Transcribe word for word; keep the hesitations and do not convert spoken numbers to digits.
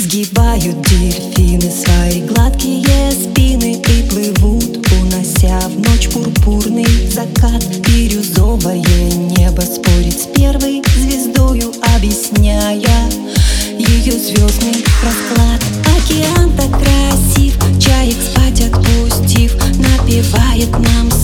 Изгибают дельфины свои гладкие спины и плывут, унося в ночь пурпурный закат. Бирюзовое небо спорит с первой звездою, объясняя ее звездный расклад. Океан так красив, чаек спать отпустив, напевает нам